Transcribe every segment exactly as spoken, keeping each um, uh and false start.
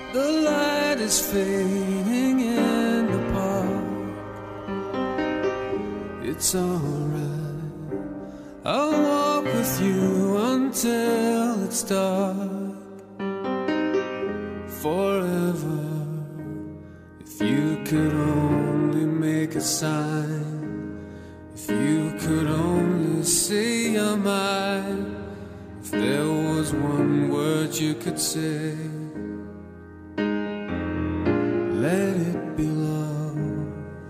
The light is fading in the park. It's alright, I'll walk with you until it's dark. Forever, if you could only make a sign, if you could only say you're mine, if there was one word you could say, let it be love,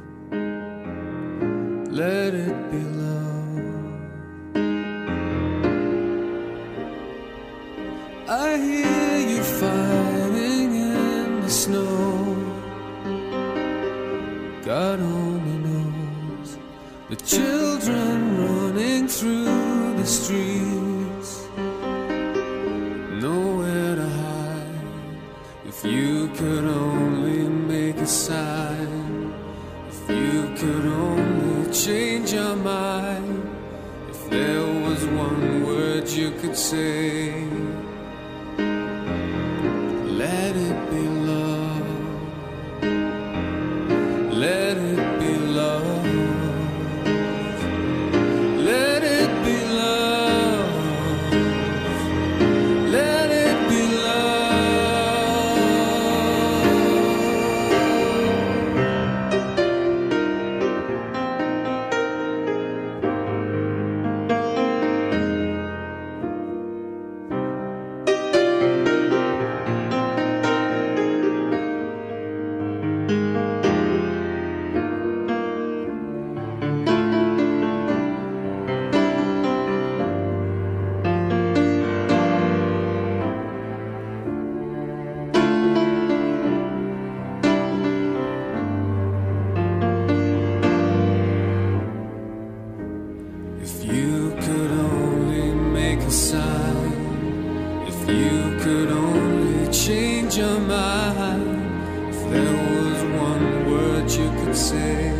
let it be love. I hear you fighting in the snow. God only knows the children running through the streets, nowhere to hide. If you could only make a sign, if you could only change your mind, if there was one word you could say, let it be love, let it be love, let it be love, let it be If you could only make a sign, if you could only change your mind, if there was one word you could say,